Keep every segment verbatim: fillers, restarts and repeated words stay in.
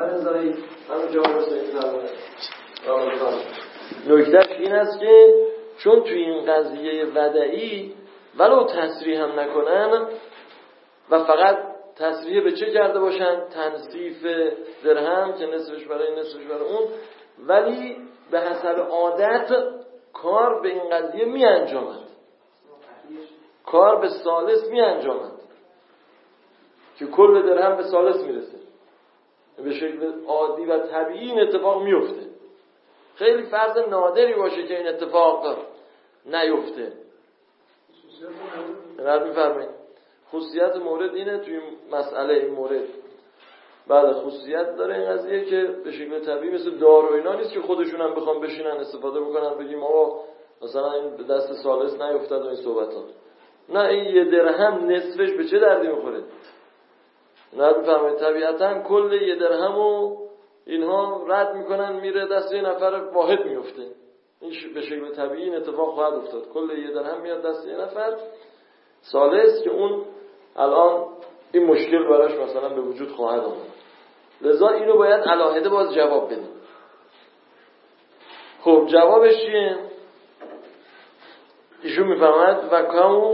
بذارید همون جواب نکتهش این است که چون توی این قضیه ودعی ولو تصریح هم نکنن و فقط تصریح به چه کرده باشن؟ تنصیف درهم که نصفش برای نصفش برای اون، ولی به حسب عادت کار به این قضیه می انجامد، کار به ثالث می انجامد که کل درهم به ثالث می رسه، به شکل عادی و طبیعی این اتفاق می افته. خیلی فرض نادری باشه که این اتفاق نیفته. رد می فرمایید خصوصیت مورد اینه توی مسئله این مورد بعد خصوصیت داره این قضیه که به شکل طبیعی مثل دار و اینا نیست که خودشون هم بخوام بشینن استفاده بکنن بگیم آقا مثلا این به دست ثالث نیفتاد و این صحبت ها. نه، این یه درهم نصفش به چه دردی میخوره؟ نه بفرمایید طبیعتا کل یه درهمو اینها رد میکنن میره دست یه نفر واحد میفته. این به شکل طبیعی این اتفاق خواهد افتاد، کل یه درهم میاد دست یه نفر ثالث که اون الان این مشکل براش مثلا به وجود خواهد آمد. لذا اینو باید علاهده باز جواب بدیم. خب جوابش چیه؟ ایشون میفهمد و کامو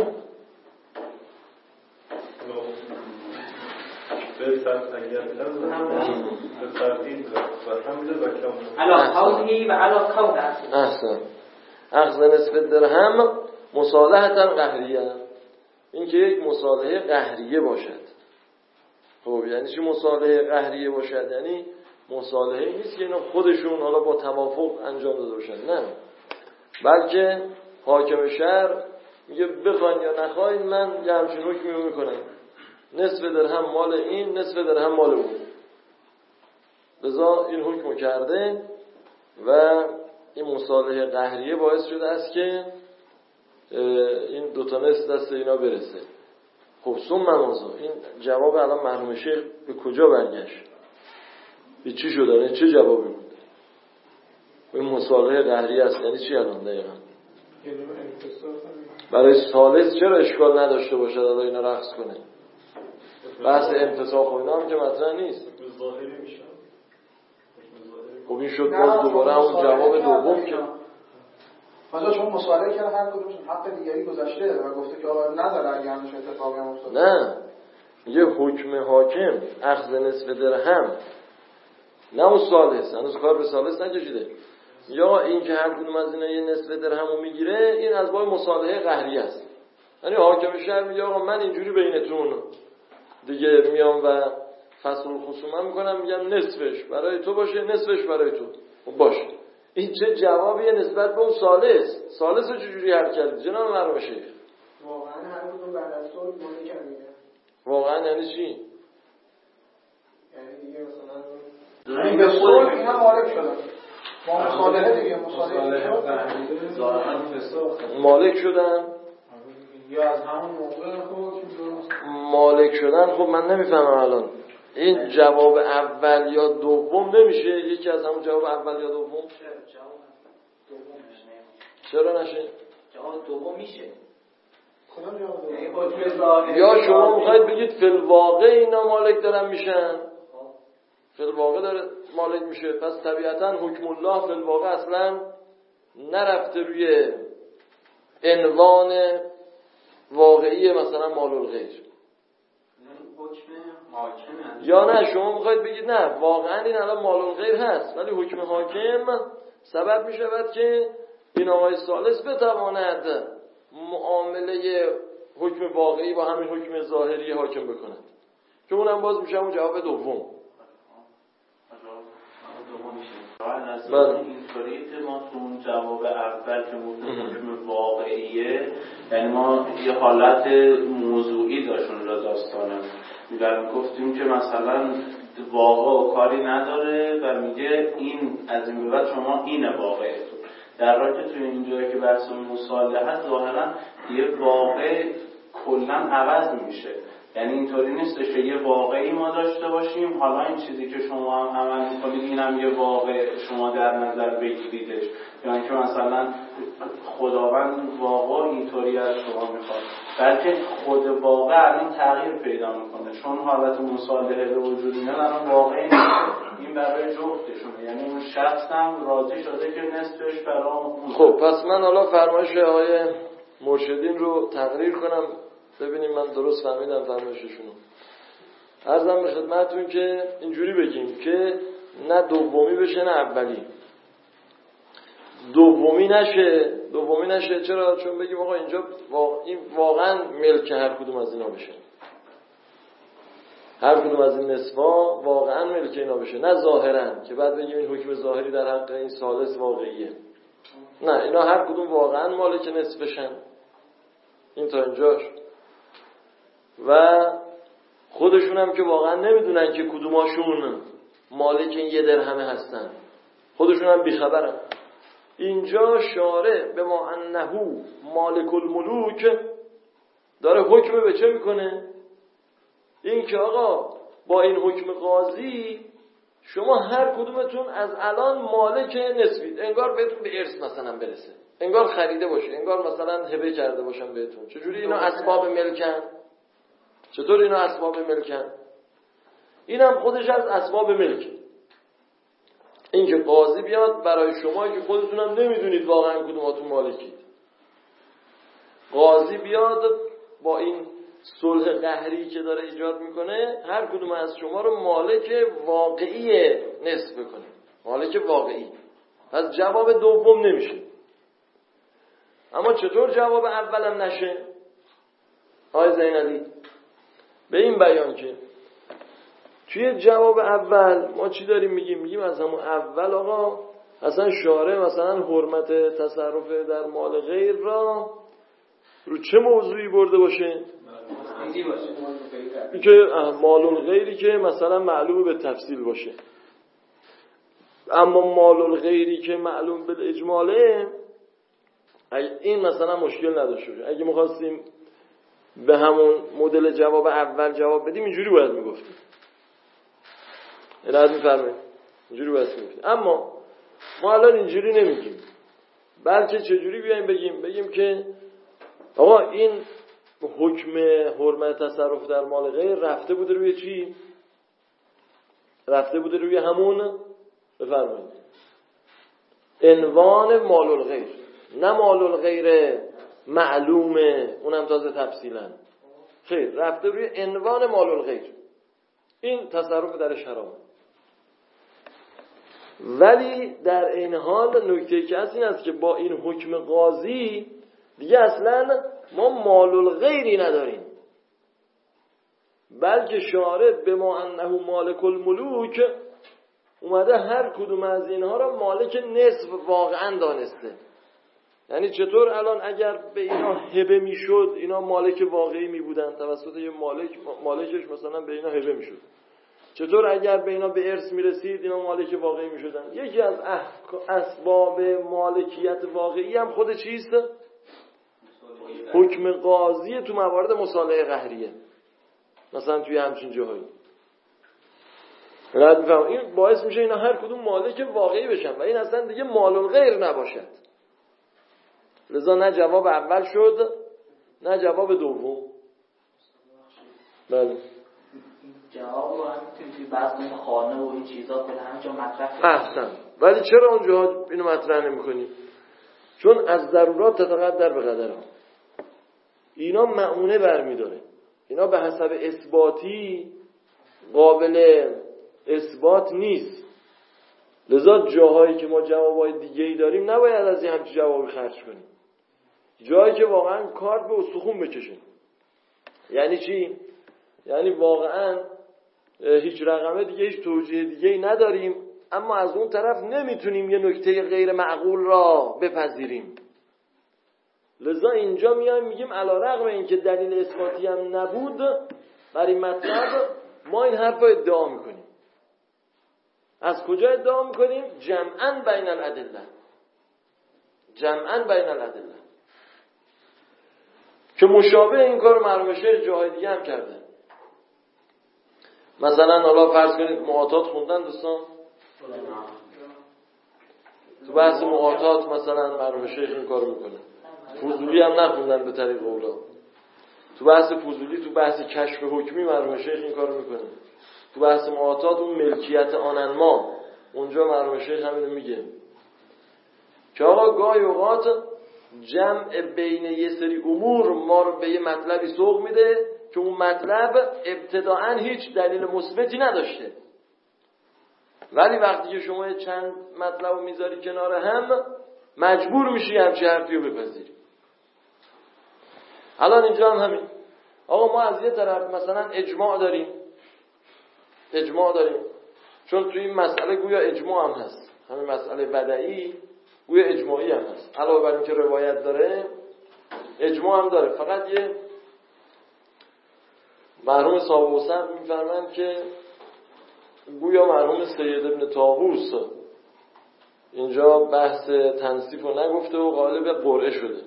علا قوضی و علا قوض احسن اخذ نصف درهم مصالحتا قهریه، این که یک مصالحه قهریه باشد. خب یعنی چی مصالحه قهریه باشد؟ یعنی مصالحه نیست که اینا خودشون حالا با توافق انجام داده باشن، نه، بلکه حاکم شهر میگه بخواین یا نخواین من یه همچین حکمی رو میکنم، نصف درهم مال این، نصف درهم مال اون. لذا این حکم کرده و این مصالحه قهریه باعث شده است که این دوتا نصف دست اینا برسه. خب ثم ماذا؟ این جواب الان مرحوم شیخ به کجا برگشت؟ به چی شده؟ این چه جوابی بود؟ این مصالحه قهریه است یعنی چی الان دقیقا؟ برای ثالث چرا اشکال نداشته باشد الان اینا رقص کنه؟ بحث انفساخ و اینا هم که مطرح نیست. خب این شد باز دوباره همون جواب دوم که حالا چون مصالحه کرد هر کدومشون حق دیگری گذاشته و گفته که آقا نذار اگه همش اتفاقی هم افتاد. نه، یه حکم حاکم اخذ نصف درهم، نه اون ثالث، هنوز کار به ثالث نکشیده، یا این که هر کدوم از اینا یه نصف درهمو میگیره، این از باب مصالحه قهری است. یعنی حاکم شهر میگه آقا من اینجوری بینتون دیگه میام و فصل الخصومه میکنم، میگم نصفش برای تو باشه نصفش برای تو باشه. این چه جوابیه نسبت به اون ثالث؟ ثالث رو چجوری حل کردی جناب مرحوم شیخ؟ واقعا هر کدوم بعد از تو مونده کردی. واقعا یعنی چی؟ یعنی دیگه مثلا این به صلح اینا مالک شدن. با مصالحه دیگه مصالحه ظاهرا فساخ مالک شدن یا از همون موقع خود مالک شدن. خب من نمیفهمم الان این جواب اول یا دوم نمیشه؟ یکی از همون جواب اول یا دوم؟ چرا نشه؟ جواب دوم میشه. کدام جواب دوم؟ یا شما میخواید بگید فی الواقع اینا مالک دارن میشن، فی الواقع داره مالک میشه، پس طبیعتا حکم الله فی الواقع اصلا نرفته روی عنوان واقعی مثلا مال الغیر. یا نه شما میخواید بگید نه واقعا این الان مال الغیر هست ولی حکم حاکم سبب میشود که این آقای ثالث بتواند معامله حکم واقعی با همین حکم ظاهری حاکم بکند، که اونم باز میشه اون جواب دوم. بله اینطوری که ما تو اون جواب اول که حکم واقعیه، یعنی ما یه حالت موضوعی داشت اونجا داستانم میگم گفتیم که مثلا واقع و کاری نداره و میگه این از این به بعد شما اینه واقعیتون، در حالی که توی اینجایی که بحث مصالحه هست ظاهرا یه واقع کلا عوض میشه، یعنی اینطوری نیستش که یه واقعی ما داشته باشیم حالا این چیزی که شما هم عمل میکنید اینم یه واقع شما در نظر بگیریدش، یعنی که مثلا خداوند واقع اینطوری از شما میخواد، بلکه خود واقع الان تغییر پیدا میکنه چون حالت مصالحه به وجود میاد الان واقعی نیست، این برای جفتشونه، یعنی اون شخص هم راضی شده که نصفش برای اون. خب پس من حالا فرمایش آقای مرشدین رو تقریر کنم ببینیم من درست فهمیدم فرمایششون رو. عرضم به خدمتتون که اینجوری بگیم که نه دومی بشه نه اولی. دومی نشه دومی نشه چرا؟ چون بگیم آقا اینجا واقع... این واقعا ملک هر کدوم از اینا بشه، هر کدوم از این نصفا واقعا ملک اینا بشه، نه ظاهرا که بعد بگیم این حکم ظاهری در حق این ثالث واقعیه. نه، اینا هر کدوم واقعا مالک نصف بشن. این تا اینجاش. و خودشون هم که واقعا نمیدونن که کدوماشون مالک این یه درهمه هستن، خودشون هم بیخبرن. اینجا شارع به ما انهو مالک الملوک داره حکم به چه میکنه؟ این که آقا با این حکم قاضی شما هر کدومتون از الان مالک نصفید، انگار بهتون به ارث مثلا برسه، انگار خریده باشه، انگار مثلا هبه کرده باشن بهتون. چجوری اینا اسباب ملکن؟ چطور اینا اسباب ملکن؟ اینم خودش از اسباب ملک. این که قاضی بیاد برای شما که خودتون هم نمیدونید واقعا کدوماتون مالکید، قاضی بیاد با این صلح قهری که داره ایجاد میکنه هر کدوم از شما رو مالک واقعی نصف بکنه، مالک واقعی. پس جواب دوم نمیشه. اما چطور جواب اولم نشه؟ آقای زینالی به این بیان که توی جواب اول ما چی داریم میگیم؟ میگیم از همون اول آقا اصلا شارع مثلا حرمت تصرف در مال غیر را رو چه موضوعی برده باشه؟ این که مال الغیری که مثلا معلوم به تفصیل باشه. اما مال الغیری که معلوم به اجماله این مثلا مشکل نداشته باشه. اگه می‌خواستیم به همون مدل جواب اول جواب بدیم اینجوری باید میگفتیم. الهات میفرمایید اینجوری باید میگفتیم. اما ما الان اینجوری نمیگیم، بلکه چجوری بیایم بگیم؟ بگیم که آقا این حکم حرمت تصرف در مال غیر رفته بوده روی چی؟ رفته بوده روی همون بفرمایید عنوان مال الغیر، نه مال الغیر معلومه اونم تازه تفصیلا، خیر رفته روی عنوان مال الغیر، این تصرف درش حرامه. ولی در این حال نکته که هست این است که با این حکم قاضی دیگه اصلا ما مال الغیری نداریم، بلکه شارع به ما انه مالک الملوک اومده هر کدوم از اینها را مالک نصف واقعا دانسته. یعنی چطور الان اگر به اینا هبه میشد اینا مالک واقعی می بودن توسط یه مالک، مالکش مثلا به اینا هبه میشد، چطور اگر به اینا به ارث میرسید اینا مالک واقعی میشدن. یکی از اسباب مالکیت واقعی هم خود چیست؟ حکم قاضی تو موارد مصالحه قهریه، مثلا توی همچین جاهایی رد میفهم. این باعث میشه اینا هر کدوم مالک واقعی بشن و این اصلا دیگه مال الغیر نباشد. لذا نه جواب اول شد نه جواب دوم. بله جواب رو هم توی بعض خانه و این چیزا کلا همجا مطرح احسن. ولی چرا اونجا اینو مطرح نمی‌کنی؟ چون از ضرورات تتقدر به قدرها، اینا معونه برمی‌داره، اینا به حسب اثباتی قابل اثبات نیست. لذا جاهایی که ما جوابای دیگه‌ای داریم نباید از این همچین جوابی خرج کنیم. جایی که واقعا کار به استخون بکشه. یعنی چی؟ یعنی واقعا هیچ رقمه دیگه، هیچ توجیه دیگه‌ای نداریم، اما از اون طرف نمیتونیم یه نکته غیر معقول را بپذیریم. لذا اینجا میایم میگیم علیرغم اینکه دلیل اثباتی هم نبود برای مطلب ما این حرف رو ادعا میکنیم. از کجا ادعا میکنیم؟ جمعاً بین الادله، جمعاً بین الادله، که مشابه این کار مرحوم شیخ جاهای دیگه هم کرده. مثلا حالا فرض کنید معاطات خوندن دوستان؟ تو بحث معاطات مثلا مرحوم شیخ این کارو میکنه. فضولی هم نخوندن به طریق اولا. تو بحث فضولی تو بحث کشف حکمی مرحوم شیخ این کارو میکنه. تو بحث معاطات اون ملکیت آننما اونجا مرحوم شیخ همینو میگه که آقا گاهی اوقات جمع بین یه سری امور ما رو به یه مطلبی سوق میده که اون مطلب ابتداعا هیچ دلیل مثبتی نداشته، ولی وقتی که شما چند مطلب رو میذاری کنار هم مجبور میشی همچه حرفی رو بپذیری. الان اینجا هم همین. آقا ما از یه طرف مثلا اجماع داریم اجماع داریم چون توی این مسئله گویا اجماع هم هست، همین مسئله بدعی گویا اجماعی هم هست، علاوه بر اینکه روایت داره اجماع هم داره. فقط یه مرحوم صاحب حسن میفرمند که گویا مرحوم سید ابن طاووس اینجا بحث تنصیف رو نگفته و غالب قرعه شده،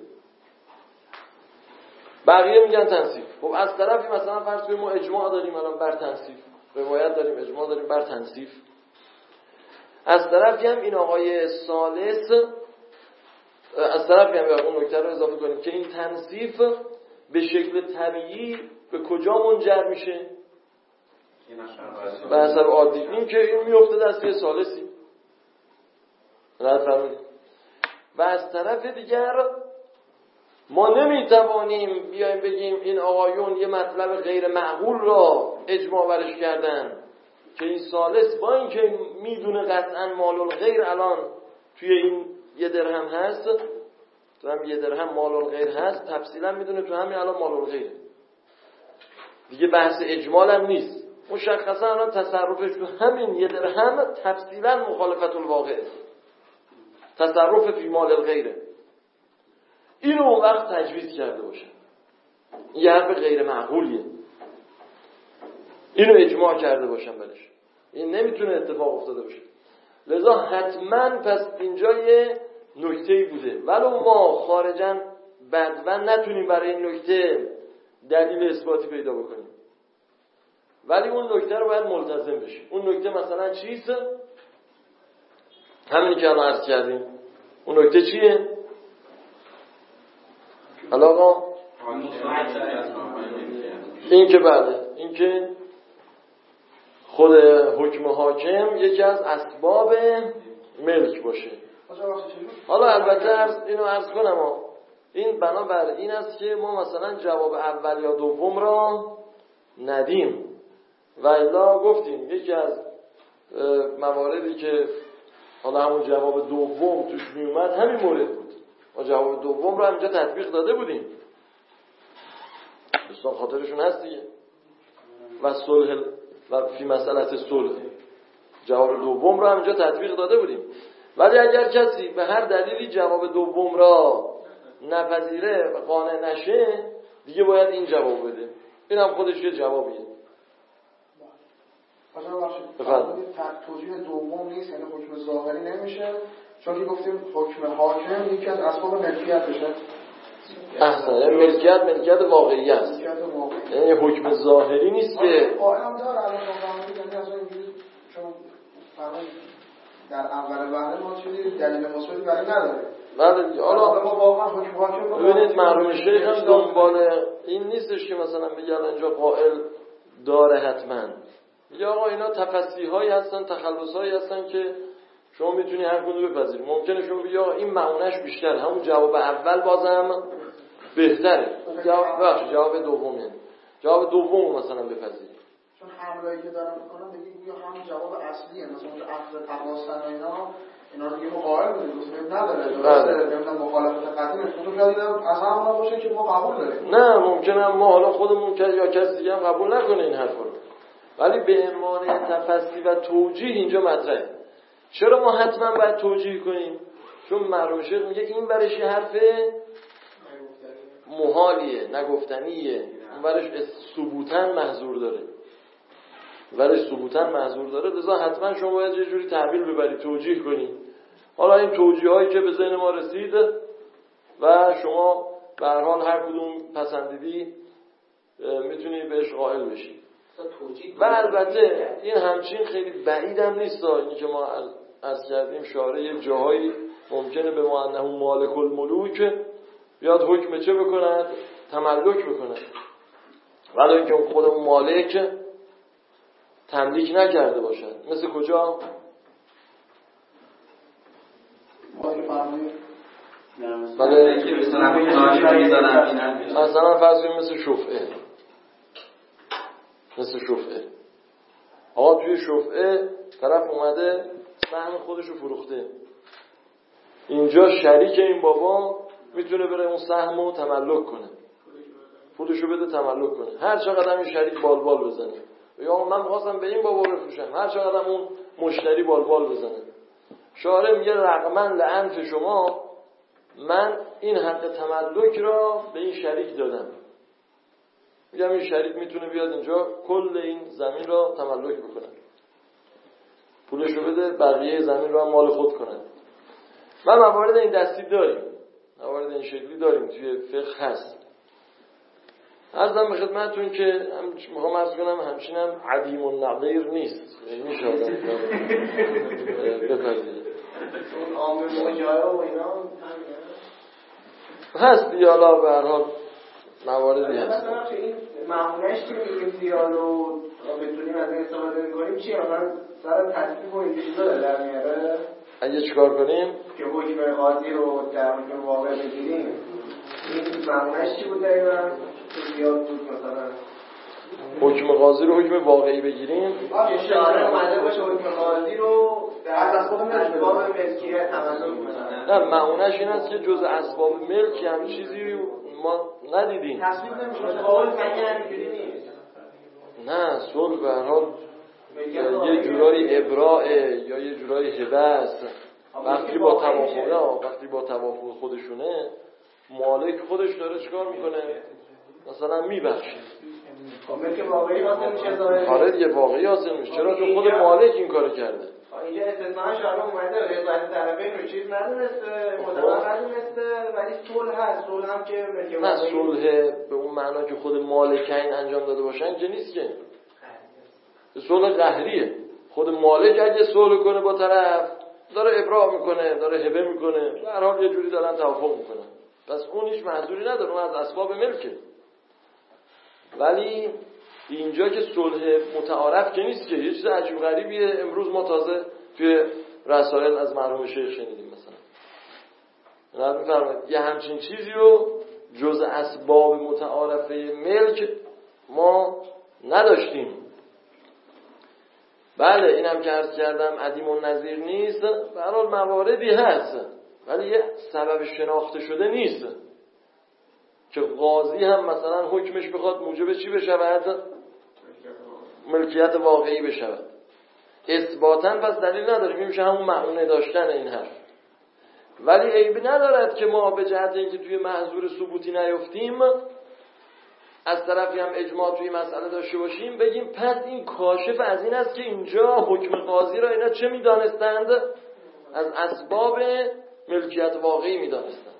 بقیه میگن تنصیف. خب از طرفی مثلا فرض کنیم ما اجماع داریم الان بر تنصیف، روایت داریم اجماع داریم بر تنصیف، از طرفی هم این آقای ثالث از طرفی هم اون نکته رو اضافه کنیم که این تنصیف به شکل طبیعی به کجا منجر میشه؟ به اثر عادی. این که این میفته دست یه ثالثی رد فرمودید. و از طرف دیگر ما نمیتوانیم بیایم بگیم این آقایون یه مطلب غیر معقول را اجماع برش کردن که این ثالث با این که میدونه قطعا مال الغیر الان توی این یه درهم هست، تو هم یه درهم مال الغیر هست، تفصیلا میدونه تو همین الان مال الغیر دیگه، بحث اجمال هم نیست، مشخصا الان تصرفش تو همین یه درهم تفصیلا مخالفت الواقع، تصرف فی مال الغیره. اینو اون وقت تجویز کرده باشه، یه حرف غیر معقولیه، اینو اجماع کرده باشن بلش، این نمیتونه اتفاق افتاده باشه. لذا حتما پس اینجا یه نکته‌ای بوده، ولو ما خارجاً بدون نتونیم برای این نکته دلیل اثباتی پیدا بکنیم، ولی اون نکته رو باید ملتزم بشیم. اون نکته مثلا چیست؟ همینی که الان عرض کردیم. اون نکته چیه؟ حالا آقا این که بله این که خود حکم حاکم یکی از اسباب ملک باشه. حالا البته عرض اینو عرض کنم این بنابر این است که ما مثلا جواب اول یا دوم را ندیم، و الا گفتیم یکی از مواردی که حالا همون جواب دوم توش می اومد همین مورد بود. ما جواب دوم رو همینجا تطبیق داده بودیم، دوستان خاطرشون هست دیگه، و صلح و فی مسئله صلح جواب دوم رو همینجا تطبیق داده بودیم. ولی اگر کسی به هر دلیلی جواب دوم را نپذیره و قانع نشه دیگه باید این جواب بده. این هم خودش یه جوابیه. بفرمایید. توجیه دوم نیست، یعنی حکم ظاهری نمیشه، چون که گفتیم حکم حاکم یکی از اسباب ملکیت بشه. احسن، یعنی ملکیت ملکیت واقعی است، یعنی حکم ظاهری نیست که قائل هم داره الان یعنی اصلا اینجوری چون فرمایید در اول وحده ما چیزی دلیل مثبتی برای نداره. بله حالا ما واقعا حکم حاکم ببینید مرحوم شیخ هم دنبال این نیستش که مثلا بگن اینجا قائل داره حتما، یا آقا اینا تفسیرهایی هستن، تخلصهایی هستن که شما میتونی هر کدوم بپذیری. ممکنه شما بگی آقا این معونش بیشتر، همون جواب اول بازم بهتره، جواب بخش جواب دومه، جواب دوم مثلا بپذیری، چون حمله‌ای که دارن میکنن بگی گویا همون جواب اصلیه، مثلا اون اخذ تقاصن و اینا اینا دیگه مقابل بودیم گفتیم نداره، درسته نمیدونم مخالفت قدیم خودش دیدم از همون باشه که ما قبول داریم. نه ممکنه ما حالا خودمون که یا کسی دیگه هم قبول نکنه این حرفا رو، ولی به عنوان تفسیر و توجیه اینجا مطرحه. چرا ما حتما باید توجیه کنیم؟ چون مرحوم شیخ میگه این برش حرف محالیه، نگفتنیه، اون برش ثبوتاً محظور داره، برش ثبوتاً محظور داره، لذا حتما شما باید یه جوری تعبیر ببری، توجیه کنی. حالا این توجیه هایی که به ذهن ما رسید و شما به هر حال هر کدوم پسندیدی میتونی بهش قائل بشی. و البته این همچین خیلی بعید هم نیست. اینی که ما عرض کردیم شارع یه جاهایی ممکنه به ما انه مالک الملوک بیاد حکم چه بکند؟ تملک بکند، ولی اینکه خود اون مالک تملیک نکرده باشد. مثل کجا؟ بله مثلا فرض کنیم مثل شفعه، مثل شفعه آقا توی شفعه طرف اومده سهم خودشو فروخته، اینجا شریک این بابا میتونه بره اون سهمو تملک کنه، پولشو بده تملک کنه، هر چقدر این شریک بالبال بزنه، یا من می‌خواستم به این بابا بفروشم، هر چقدر اون مشتری بالبال بزنه. شارع میگه رقما لعنت شما، من این حق تملک را به این شریک دادم. میگم این شریک میتونه بیاد اینجا کل این زمین را تملک بکنه، پولشو بده، بقیه زمین را مال خود کنه. و موارد این دستی داریم، موارد این شکلی داریم، توی فقه هست. عرضم به خدمتتون که میخوام عرض کنم همچین هم عدیم النظیر نیست، میشه آدم بپردید اون عامل مجایا و اینا هست دیگه. حالا به هر حال مواردی هست. مثلا که این معمولش که میگیم زیاد رو بتونیم از این استفاده میکنیم چیه؟ مثلا سر تصدیق و این چیزا در میاره اگه چیکار کنیم؟ که حکم قاضی رو در حکم واقع بگیریم، این معمولش چی بود دقیقا؟ که زیاد بود مثلا حکم قاضی رو حکم واقعی بگیریم؟ که شارع اومده باشه حکم قاضی رو در از خود اسباب ملکیت تملک کنه. نه معمولش این است که جز اسباب ملک هم چیزی ما ندیدیم. تصویب نمیشه قول مگه همینجوری نیست. نه صلح به هر حال یه جورایی ابراء یا یه جورایی هبه است. وقتی با توافق وقتی با توافق خودشونه مالک خودش داره چیکار میکنه؟ مثلا میبخشه. ملک واقعی حاصل میشه ظاهر. آره دیگه واقعی حاصل میشه. چرا؟ چون خود مالک این کارو کرده. اینجا استثناء شارع اومده رضایت طرفین رو چیز ندونسته، متوقع ندونسته، ولی صلح هست. صلح هم که ملک نه صلح به اون معنا که خود مالکین انجام داده باشن که نیست، که صلح قهریه. خود مالک اگه صلح کنه با طرف داره ابراء میکنه، داره هبه میکنه، به هر حال یه جوری دارن توافق میکنن، پس اون هیچ منظوری نداره، اون از اسباب ملکه. ولی اینجا که صلح متعارف که نیست، که یه چیز عجیب غریبیه. امروز ما تازه توی رسائل از مرحوم شیخ شنیدیم مثلا نه میفرمایید یه همچین چیزی رو جز اسباب متعارفه ملک ما نداشتیم. بله اینم که عرض کردم عدیم النظیر نیست، به هر حال مواردی هست، ولی یه سبب شناخته شده نیست که قاضی هم مثلا حکمش بخواد موجب چی بشود؟ ملکیت واقعی بشود. اثباتاً پس دلیل نداره، میشه همون معنی داشتن این حرف. ولی عیبی ندارد که ما به جهت اینکه توی محظور ثبوتی نیفتیم از طرفی هم اجماع توی مسئله داشته باشیم، بگیم پس این کاشف از این است که اینجا حکم قاضی را اینا چه میدانستند؟ از اسباب ملکیت واقعی میدانستند.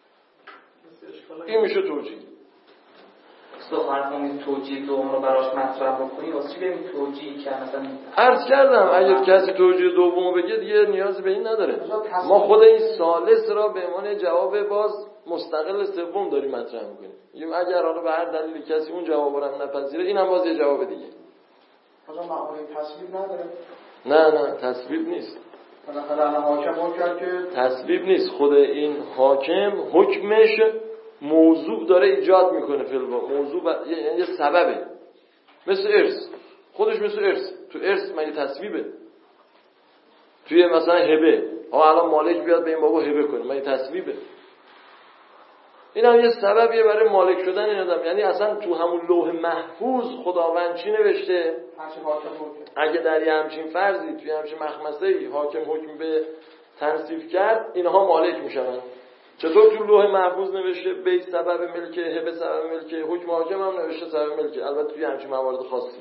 این میشه توجیه. صحبت کنید توجیه دوم رو براش مطرح بکنید، واسه چی بریم توجیه که مثلا عرض کردم اگر کسی توجیه دوم بگه دیگه نیاز به این نداره. ما خود این ثالث را به عنوان جواب باز مستقل سوم داریم مطرح میکنیم. اگر حالا به هر دلیلی کسی اون جواب رو هم نپذیره، این هم باز یه جواب دیگه. مثلا معمولی تصویب نداره؟ نه نه تصویب نیست. بالاخره الان حاکم حکم کرد که تصویب نیست. خود این حاکم حکمش موضوع داره ایجاد میکنه فی الواقع. موضوع ب... یعنی یه سببه، مثل ارث. خودش مثل ارث. تو ارث مگه تصویبه؟ توی مثلا هبه، آقا الان مالک بیاد به این بابا هبه کنه، مگه تصویبه؟ این هم یه سببیه برای مالک شدن این آدم. یعنی اصلا تو همون لوح محفوظ خداوند چی نوشته؟ اگه در یه همچین فرضی توی همچین مخمسه‌ای حاکم حکم به تنصیف کرد، اینها مالک میشن. چطور تو لوح محفوظ نوشته به سبب ملک هبه سبب ملک، حکم حاکم هم نوشته سبب ملک، البته توی همچین موارد خاصی.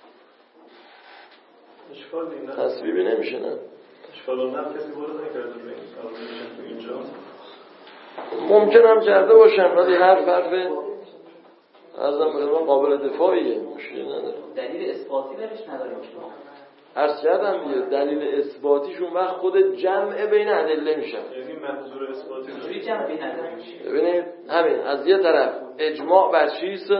اشکال نیست. تصویبی نمیشه. نه اشکال نه کسی وارد نکرده به این تو اینجا. ممکن هم کرده باشن، ولی هر فرد ازم به قابل دفاعیه، مشکلی نداره. دلیل اثباتی برش نداریم شما. عرض کردم دیگه دلیل اثباتیشون وقت خود جمع بین ادله میشه. یعنی منظور اثباتی چجوری جمع بین ادله میشه؟ ببینید همین از یه طرف اجماع بر چیست؟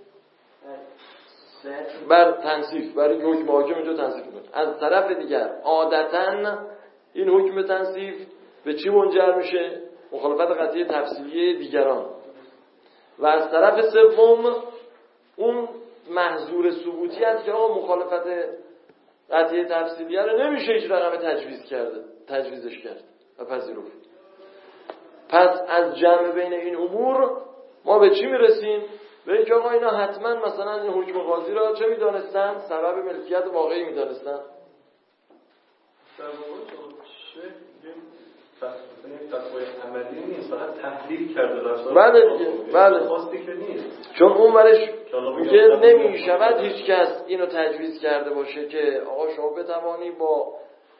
بر تنصیف، برای این حکم حاکم اینجا تنصیف میکنه. از طرف دیگر عادتاً این حکم تنصیف به چی منجر میشه؟ مخالفت قطعی تفصیلی دیگران. و از طرف سوم اون محظور ثبوتی است که آقا مخالفت قطعی تفصیلیه رو نمیشه هیچ رقم تجویز کرده تجویزش کرد و پذیرفت. پس از جمع بین این امور ما به چی میرسیم؟ به اینکه آقا اینا حتما مثلا این حکم قاضی را چه میدانستن؟ سبب ملکیت واقعی میدانستن. در واقع چه این تقوی عملی نیست، فقط تحلیل کرده رفتار. بله دیگه، بله. خواستی که نیست. چون اون ورش میگه نمیشود هیچ کس اینو تجویز کرده باشه که آقا شما بتوانی با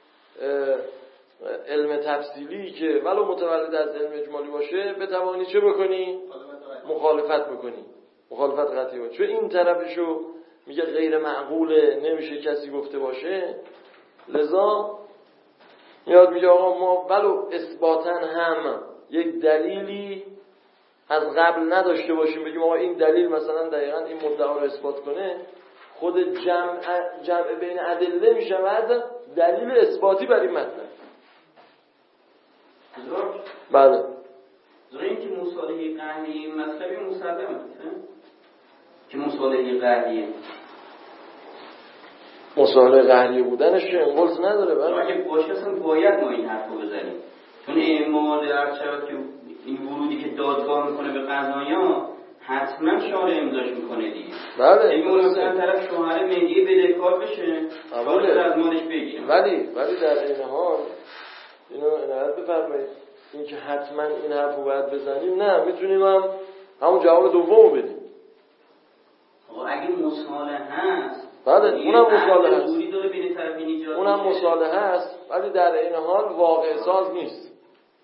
علم تفصیلی که ولو متولد از علم اجمالی باشه بتوانی چه بکنی؟ مخالفت بکنی، مخالفت قطعی باشه. چون این طرفشو میگه غیر معقوله، نمیشه کسی گفته باشه، لذا میاد میگه آقا ما ولو اثباتاً هم یک دلیلی از قبل نداشته باشیم بگیم آقا این دلیل مثلا دقیقاً این مدعا رو اثبات کنه، خود جمع جمع بین ادله میشود دلیل اثباتی بر این مطلب. بله. زور این که مصالحه قهریه مطلبی مسلمه که مصالحه قهریه مصالحه قهریه بودنش انقلز نداره. بله. اگه باشه اصلا باید ما این حرف رو بزنیم، چون اعمال هر شود که این ورودی که دادگاه میکنه به قضایان حتما شارع امضاش میکنه دیگه. بله. این مثلا طرف شوهر مهریه بدهکار بشه شارع از مالش بگیره. ولی ولی در این حال اینو عنایت بفرمایید این که حتما این حرف رو باید بزنیم، نه میتونیم هم همون جواب دومو بدیم. آقا اگه مصالحه هست بله اونم مصالحه هست، داره اونم مصالحه هست، ولی در این حال واقع ساز نیست.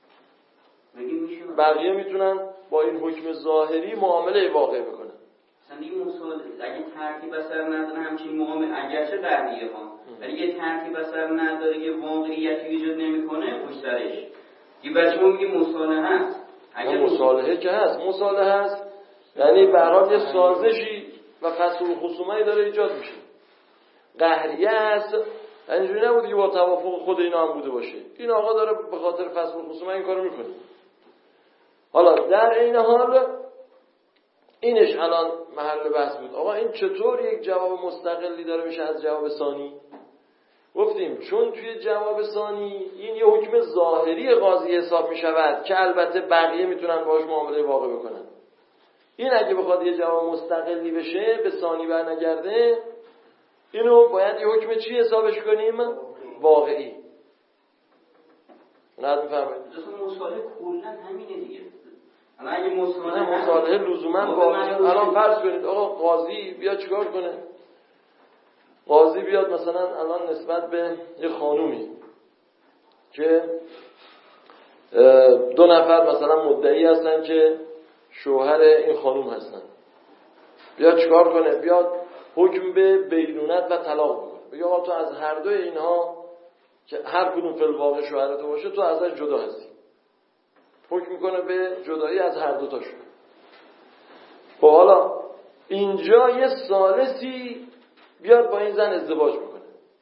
بقیه میتونن با این حکم ظاهری معامله واقع بکنن. مثلا این مصالحه اگه ترتیب اثر نداره همچین معامله اگرچه قهریه ها ولی یه ترتیب اثر نداره یه واقعیتی ایجاد نمیکنه پشت سرش یه بچه ما میگه مصالحه هست. اگه مصالحه که هست، مصالحه هست یعنی به هر حال یه سازشی و فصل و خصومتی داره ایجاد میشه. قهریه است یعنی اینجوری نبوده که با توافق خود اینا هم بوده باشه، این آقا داره به خاطر فصل و خصومت این کارو میکنه. حالا در این حال اینش الان محل بحث بود، آقا این چطور یک جواب مستقلی داره میشه از جواب ثانی؟ گفتیم چون توی جواب ثانی این یه حکم ظاهری قاضی حساب میشود که البته بقیه میتونن باهاش معامله واقع بکنن. این اگه بخواد یه جواب مستقلی بشه به ثانی برنگرده، اینو باید یه حکم چی حسابش کنیم؟ واقعی. نه میفهمید؟ اصلا مصالحه کلا همینه دیگه. الان اگه مصالحه مصالحه لزوما واقعی، الان فرض کنید آقا قاضی بیاد چیکار کنه؟ قاضی بیاد مثلا الان نسبت به یه خانومی که دو نفر مثلا مدعی هستن که شوهر این خانوم هستن، بیاد چیکار کنه؟ بیاد حکم به بینونت و طلاق بکنه، بگه آقا تو از هر دوی اینها که هر کدوم فی الواقع شوهرت باشه تو ازش جدا هستی، حکم میکنه به جدایی از هر دو تاشون. خب حالا اینجا یه ثالثی بیاد با این زن ازدواج میکنه،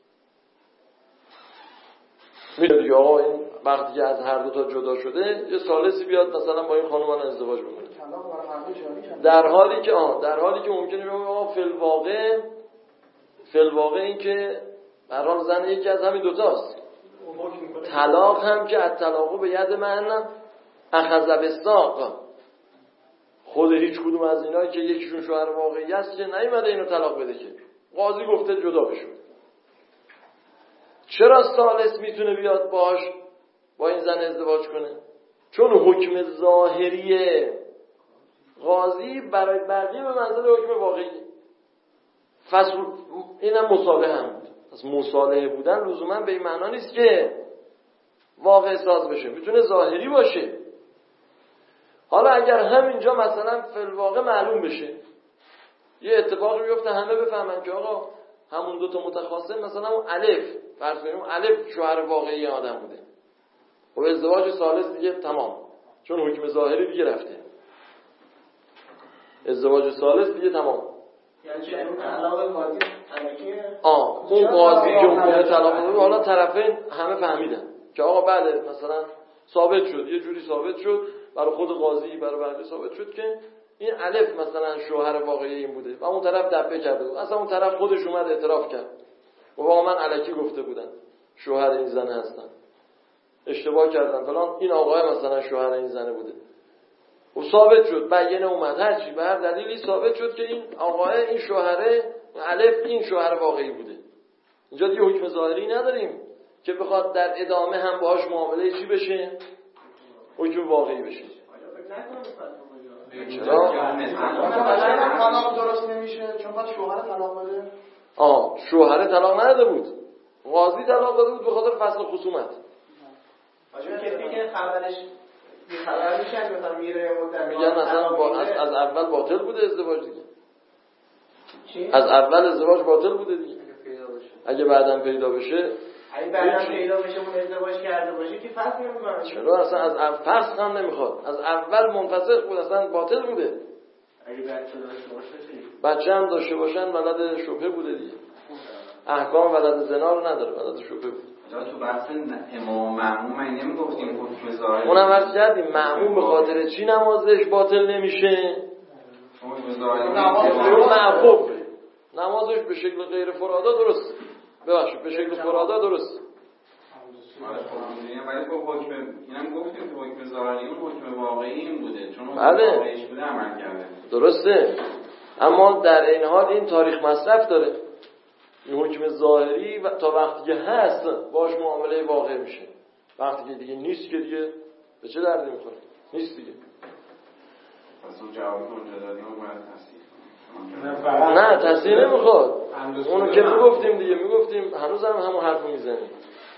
میدونی دیگه آقا این وقتی که از هر دو تا جدا شده یه ثالثی بیاد مثلا با این خانم الان ازدواج میکنه، در حالی که آه در حالی که ممکنه بگم آقا فی الواقع فی الواقع این که برام زن یکی از همین دوتاست، طلاق هم که از طلاقو به ید من اخذ بساق، خود هیچ کدوم از اینا که یکیشون شوهر واقعی است که نیومده اینو طلاق بده، که قاضی گفته جدا بشو. چرا ثالث میتونه بیاد باش با این زن ازدواج کنه؟ چون حکم ظاهری قاضی برای بقیه به منزله حکم واقعی. فصل اینم مصالحه هم بود. پس مصالحه بودن لزوما به این معنا نیست که واقع ساز بشه، میتونه ظاهری باشه. حالا اگر همینجا مثلا فی الواقع معلوم بشه یه اتفاقی بیفته همه بفهمن که آقا همون دو تا متخاصم مثلا اون الف فرض کنیم اون الف شوهر واقعی آدم بوده و ازدواج ثالث دیگه تمام، چون حکم ظاهری دیگه رفته، ازدواج ثالث دیگه تمام. یعنی چه اون طلاق قاضی علکیه؟ آه اون قاضی که حکم طلاق داده حالا طرفین همه فهمیدن که آقا بله مثلا ثابت شد، یه جوری ثابت شد برای خود قاضی برای بقیه ثابت شد که این الف مثلا شوهر واقعی این بوده و اون طرف دفعه کرده بود، اصلا اون طرف خودش اومد اعتراف کرد و با من الکی گفته بودن شوهر این زنه هستن، اشتباه کردن فلان، این آقای مثلا شوهر این زنه بوده و ثابت شد، بیانه اومد هر چی به هر دلیلی ثابت شد که این آقای این شوهره الف این شوهر واقعی بوده. اینجا دیگه حکم ظاهری نداریم که بخواد در ادامه هم باهاش معامله چی بشه، حکم واقعی بشه. چرا؟ طلاق درست نمیشه چون بعد شوهر طلاق بده. آه شوهر طلاق نداده بود، قاضی طلاق داده بود به خاطر فصل خصومت. آجا کسی که خبرش بی خبر میشه مثلا میره مدت میگن مثلا با از, از اول باطل بوده ازدواج دیگه. چی؟ از اول ازدواج باطل بوده دیگه. اگه بعداً پیدا بشه اگه بعداً پیدا بشه اون ازدواج کرده باشه که فسخ نمی‌کنه. چرا اصلا از اول فسخ هم نمیخواد، از اول منفسخ بود، اصلا باطل بوده. اگه بچه داشته باشه چی؟ بچه هم داشته باشن ولد شبهه بوده دیگه. احکام ولد زنا رو نداره، ولد شبهه بود. حالا تو بحث امام و مأموم این نمیگفتیم حکم ظاهری اونم عرض کردیم مأموم به خاطر چی نمازش باطل نمیشه؟ حکم ظاهری معقوب نمازش به شکل غیر فرادا درست، ببخشید به شکل فرادا درست. ولی خب حکم اینم گفتیم که حکم ظاهری اون حکم واقعی این بوده چون اون بله. واقعیش بوده عمل کرده درسته، اما در این حال این تاریخ مصرف داره. این حکم ظاهری و تا وقتی که هست باش معامله واقع میشه، وقتی که دیگه نیست که دیگه به چه دردی میخوره؟ نیست دیگه. پس اون جوابی که اونجا دادیم اون باید تصحیح کنیم. نه تصحیح نمیخواد، اونو که میگفتیم دیگه، میگفتیم هنوز هم همون حرفو میزنیم،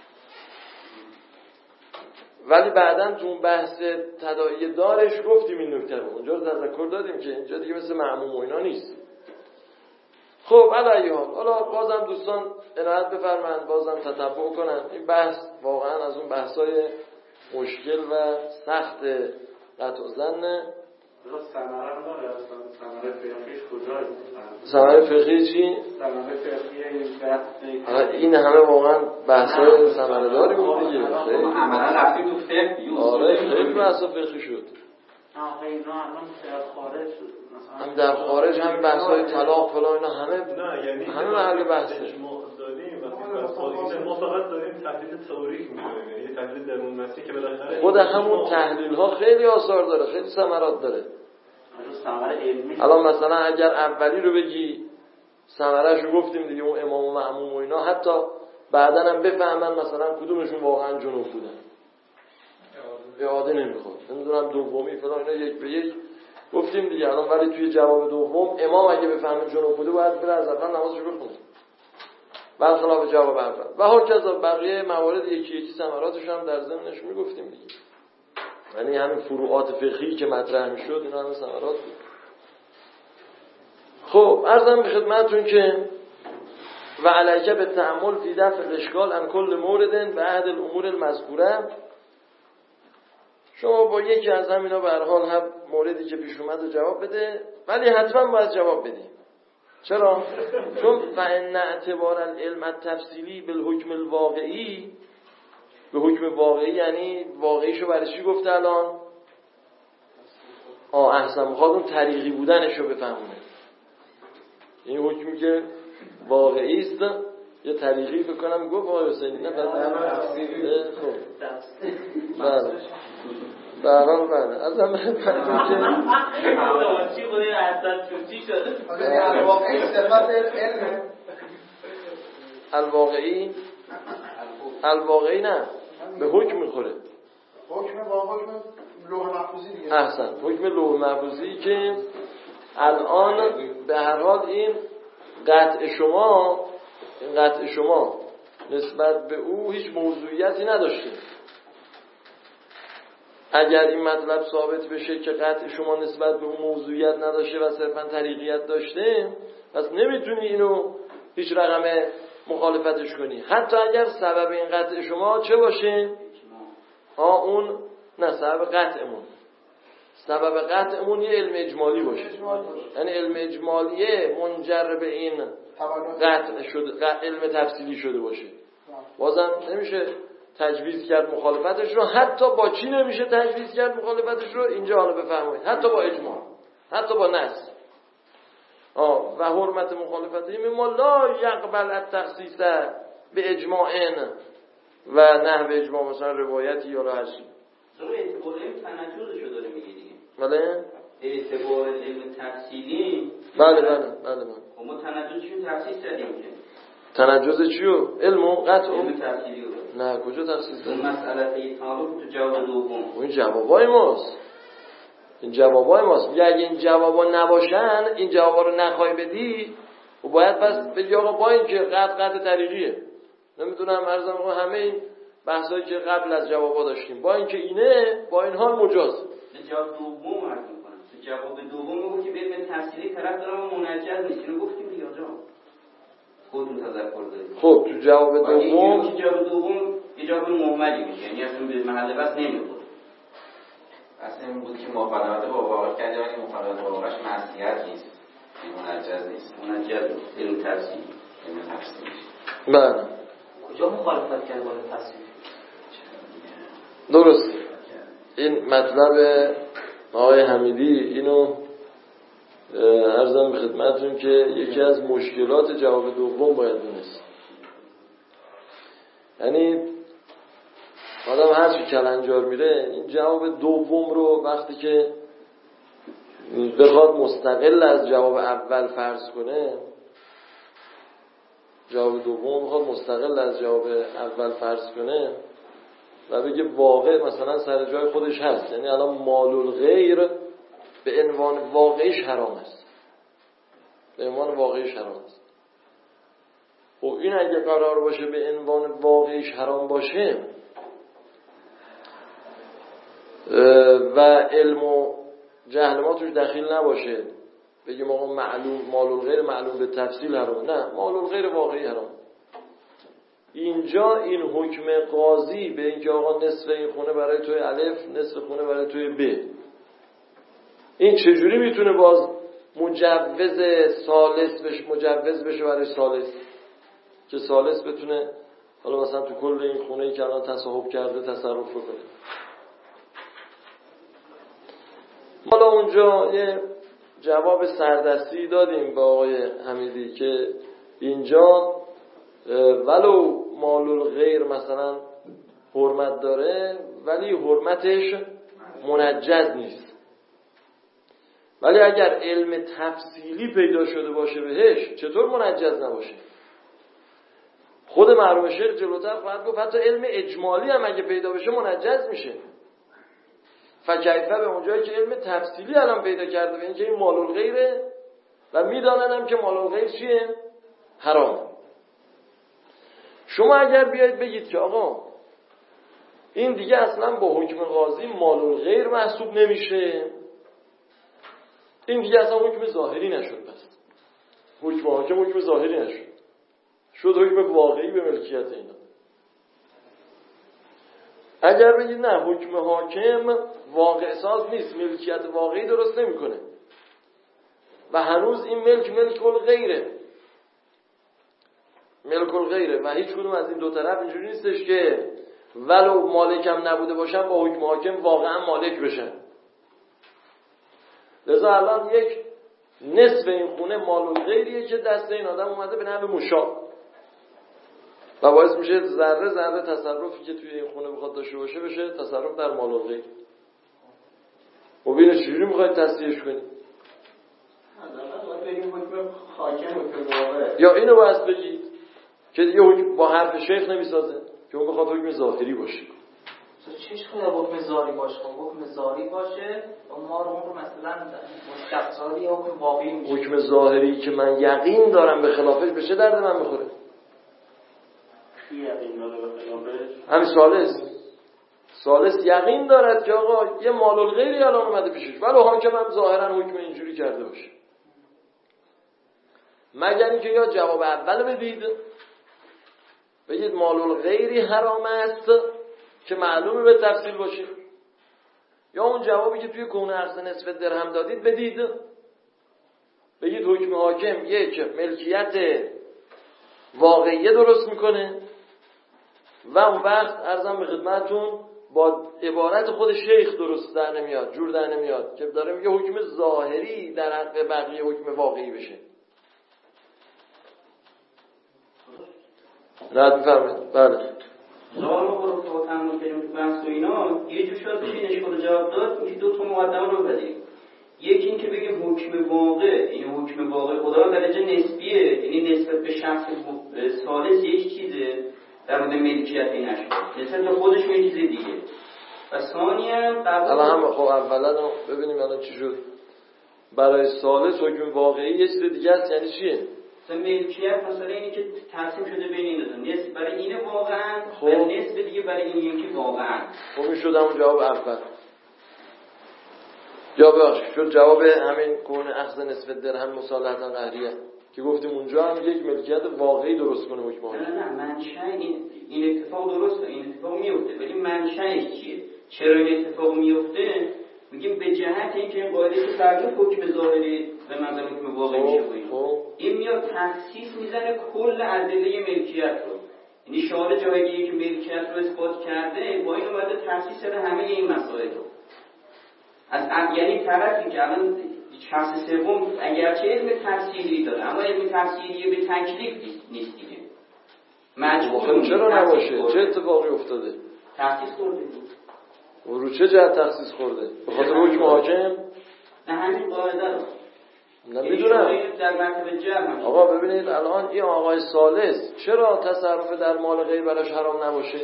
ولی بعداً تو اون بحث تداعی دارش گفتیم این نکته رو، اونجا رو تذکر دادیم که اینجا دیگه مثل معموم و اینا نیست. خب علیه حال حالا بازم دوستان عنایت بفرمایند، بازم تتبع کنن. این بحث واقعا از اون بحثای مشکل و سخت قطع و ظن. ثمره رو داره اصلا ثمره فقهیش کجاست؟ ثمره فقهی چی؟ ثمره فقهی این همه واقعا بحثای ثمره داری بود دیگه. عملا رفتیم تو فقه. آره خیلی بحث فقهی شد. آخه اینا الان در خارج هم در خارج هم بحث‌های طلاق فلان اینا همه نه یعنی همه محل بحثه. ما داریم وقتی ما فقط داریم تحلیل تئوریک می‌کنیم، یعنی تحلیل درون مسیح که بالاخره خود همون تحلیل‌ها خیلی آثار داره، خیلی ثمرات داره. الان مثلا اگر اولی رو بگی ثمره‌اش رو گفتیم دیگه، اون امام و مأموم و اینا حتی بعداً هم بفهمن مثلا کدومشون واقعا جنوب بودن، اعاده نمیخواد، نمیدونم دومی فلان اینا یک به یک گفتیم دیگه. الان ولی توی جواب دوم امام اگه بفهمه جنوب بوده باید بره از اول نمازش بخونه، برخلاف جواب اول. و هرکذا بقیه موارد یکی یکی ثمراتش هم در ضمنش میگفتیم دیگه. یعنی همین فروعات فقهی که مطرح میشد اینا همه ثمرات بود. خب عرضم به خدمتتون که و علیک به تأمل فی دفع الاشکال عن کل مورد به عهد الامور المذکوره. شما با یکی از همینا به هر حال هم موردی که پیش اومد رو جواب بده، ولی حتما باید جواب بدی. چرا؟ چون فإن اعتبار العلم التفصیلی بالحکم الواقعی، به حکم واقعی یعنی واقعیشو برای چی گفته الان؟ آه احسن میخواد اون طریقی بودنشو بفهمونه. این حکمی که واقعی است یه طریقی بکنم گفت آقای حسینی نه تفصیلی. خب بله برحال بله از هم بفرمون که چی خودی احسن چی شده؟ الواقعی صفت علمه. الواقعی الواقعی نه به حکم میخوره. حکم با حکم لوح محفوظی دیگه. احسن حکم لوح محفوظی که الان به هر حال این قطع شما این قطع شما نسبت به او هیچ موضوعیتی نداشته. اگر این مطلب ثابت بشه که قطع شما نسبت به اون موضوعیت نداشته و صرفا طریقیت داشته، پس نمیتونی اینو هیچ رقم مخالفتش کنی، حتی اگر سبب این قطع شما چه باشه؟ ها اون نه سبب قطعمون سبب قطعمون یه علم اجمالی باشه، یعنی علم اجمالیه منجر به این قطع شده، علم تفصیلی شده باشه. بازم نمیشه تجویز کرد مخالفتش رو. حتی با چی نمیشه تجویز کرد مخالفتش رو؟ اینجا حالا بفرمایید. حتی با اجماع، حتی با نص. آه و حرمت مخالفتی ما لا یقبل التخصیص به اجماع و نحو اجماع، مثلا روایتی یا هر چیزی. اون اعتبار علم تنجزشو داره میگه دیگه. بله؟ اعتبار علم تفصیلی. بله بله بله بله. ما تنجزشو تخصیص دادیم که. تنجز چیو؟ علم و قطع علم تفصیلی رو. نه کجا تخصیص دادیم؟ اون مسئله تعارف تو جواب دوم. این جوابای ماست. این جوابای ماست. میگه اگه این جوابا نباشن، این جوابا رو نخوای بدی، و باید پس بگی آقا با این که قطع قطع طریقیه. نمیدونم عرضم کنم همه این بحثایی که قبل از جوابا داشتیم با اینکه اینه با این حال مجاز. جواب دوم عرض می‌کنم. تو جواب دوم گفت که به علم تفصیلی طرف دارم و منجز نیست. اینو گفتیم دیگه آقا. خودتون تذکر دارید. خب تو جواب دوم این جواب دوم یه جواب مهملی میشه، یعنی اصلا به محل بس نمیخوره. اصلا این بود که مخالفت با واقع کرده ولی مخالفت با واقعش معصیت نیست، منجز نیست، منجز علم تفصیلی. علم تفصیلی. بله. کجا مخالفت کرد با تفصیل؟ درست. این مطلب آقای حمیدی اینو عرضم به خدمتتون که یکی از مشکلات جواب دوم باید دونست. یعنی آدم هر چی کلنجار میره این جواب دوم رو وقتی که بخواد مستقل از جواب اول فرض کنه، جواب دوم بخواد مستقل از جواب اول فرض کنه و بگه واقع مثلا سر جای خودش هست، یعنی الان مال الغیر به عنوان واقعیش حرام است، به عنوان واقعیش حرام است. و این اگه قرار باشه به عنوان واقعیش حرام باشه و علم و جهل ما توش دخیل نباشه، بگیم آقا معلوم مال الغیر معلوم به تفصیل حرام، نه مال الغیر واقعی حرام. اینجا این حکم قاضی به اینکه آقا نصف این خونه برای توی الف، نصف خونه برای توی ب، این چجوری میتونه باز مجوز ثالث بشه، مجوز بشه برای ثالث که ثالث بتونه حالا مثلا تو کل این خونه‌ای که الان تصاحب کرده تصرف کنه. حالا اونجا یه جواب سردستی دادیم با آقای حمیدی که اینجا ولو مال الغیر مثلا حرمت داره ولی حرمتش منجز نیست، ولی اگر علم تفصیلی پیدا شده باشه بهش چطور منجز نباشه؟ خود مرحوم شیخ جلوتر خواهد گفت حتی علم اجمالی هم اگه پیدا بشه منجز میشه. فکیفه به اونجایی که علم تفصیلی الان پیدا کرده به اینکه این مال الغیره و میدانن هم که مال الغیر چیه؟ حرام. شما اگر بیاید بگید که آقا این دیگه اصلا با حکم قاضی مال الغیر محسوب نمیشه، این دیگه اصلا حکم ظاهری نشد، بس حکم حاکم حکم ظاهری نشد، شد حکم واقعی به ملکیت اینا. اگر بگید نه حکم حاکم واقع ساز نیست، ملکیت واقعی درست نمیکنه و هنوز این ملک ملک الغیره، ملک الغیره و هیچ کدوم از این دو طرف اینجوری نیستش که ولو مالکم نبوده باشن با حکم حاکم واقعا مالک بشن. لذا الان یک نصف این خونه مال الغیریه که دست این آدم اومده به نحو مشاع و باعث میشه ذره ذره تصرفی که توی این خونه بخواد داشته باشه بشه تصرف در مال الغیر. و ببینید چجوری میخواید تصحیحش کنید؟ یا اینو باید بگید که دیگه حکم با حرف شیخ نمیسازه که اون بخواد حکم ظاهری باشه. چیش خیلی حکم ظاهری باشه؟ حکم ظاهری باشه ما رو اون رو مثلا مستقصاری یا حکم واقعی میشه. حکم ظاهری که من یقین دارم به خلافش بشه درد من میخوره. کی یقین داره به خلافش؟ همین ثالث ثالث یقین دارد که آقا یه مال الغیری الان اومده پیشش، ولی حاکم هم ظاهرا حکم اینجوری کرده باشه، مگر اینکه یا جواب اول بدید بگید مال الغیری حرام است که معلومه به تفصیل باشه، یا اون جوابی که توی کون اخذ نصف درهم دادید بدید بگید حکم حاکم یک ملکیت واقعیه درست میکنه و اون وقت عرضم به خدمتون با عبارت خود شیخ درست در نمیاد، جور در نمیاد که داره میگه حکم ظاهری در حق بقیه حکم واقعی بشه. رد میفرمید. بله سوال رو که با تمام کنیم تو بحث و اینا یه جور شاید بشه این اشکال جواب داد. میشه دو تا مقدمه رو بدیم. یکی این که بگیم حکم واقع، این حکم واقع خدا درجه نسبیه، یعنی نسبت به شخص ثالث یک چیزه در مورد ملکیت این اشکال، نسبت به خودش یه چیز دیگه. و ثانیاً قبول الان هم خب اولا ببینیم الان چی شد. برای ثالث حکم واقعی یه چیز دیگه است، یعنی چیه؟ مثلا ملکیت مثلا اینی که تقسیم شده بین این دو تا، نسبت برای اینه واقعا خب. و نسبت دیگه برای این یکی واقعا. خب این شد همون جواب اول. یا بخش شد جواب همین کون اخذ نصف درهم مصالحتا قهریه که گفتیم اونجا هم یک ملکیت واقعی درست کنه حکم. نه نه منشأ این این اتفاق درسته، این اتفاق میفته، ولی منشأش چیه؟ چرا این اتفاق میفته؟ میگیم به جهت اینکه این قاعده که فرض حکم ظاهری به منظر حکم واقعی میشه بود. این میاد تخصیص میزنه کل ادله ملکیت رو. یعنی شارع جایی که ملکیت رو اثبات کرده با این اومده تخصیص کرده همه این مسائل رو. از یعنی طرفی که الان شخص سوم اگرچه علم تفسیری داره اما علم تفسیری به تکلیف نیست دیگه. مجبور چرا نباشه؟ چه اتفاقی افتاده؟ تخصیص خورده بود. و رو چه جهت تخصیص خورده؟ به خاطر حکم حاکم؟ نه همین قاعده رو. نمیدونم. در مرتبه جمع. آقا ببینید الان این آقای ثالث چرا تصرف در مال غیر براش حرام نباشه؟